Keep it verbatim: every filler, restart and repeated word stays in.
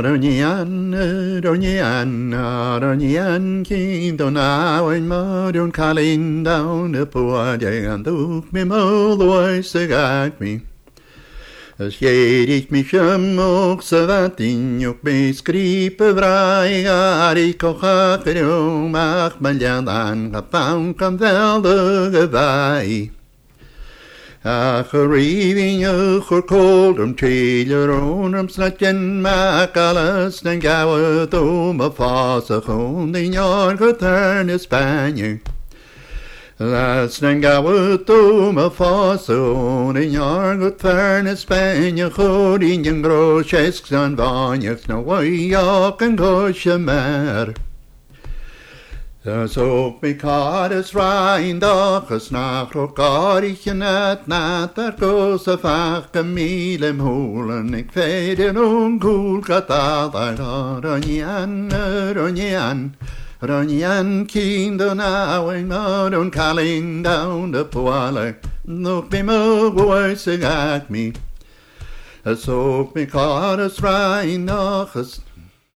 Aronian, Aronian, Aronian, Kindo now in Modern Kalin down the poor day and took me more the voice got me. As jij ik mich hem ook zo wat in je beschrijven vrij, ik ook achterom, ach, mijn jan aan, gepauw kan wel de gewei. Ach, rieving je gekold om trailer on om snatjen maak alles den gauwe dome fase gewoon in jaar geturn in Spanje. Laatst den gauwe dome fase on in jaar geturn in Spanje goed in je grootjes en wanjes nou wij ook een goosje meer. Das ook mekaar is rein dag is nach rokarich net net der gose vakke milem holen ik veid en onkoel katal ronjan ronjan ronjan kinder nou en modern calling down the poale nog me mo voice gat me. Das ook mekaar is rein dag is